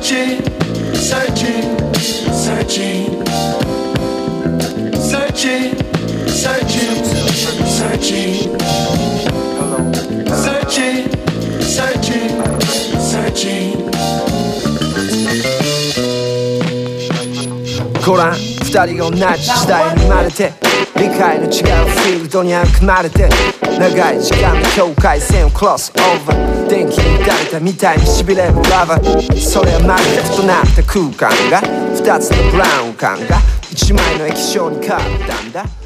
Searching, searching, searching, searching, searching, searching, searching, searching, searching. ご覧二人が同じ時代に生まれて理解の違うフィールドに組まれて長い時間の境界線をクロスオーバー電気に打たれたみたいにしびれるラバーそれはまるで異なった空間が二つのブラウン管が一枚の液晶に変わったんだ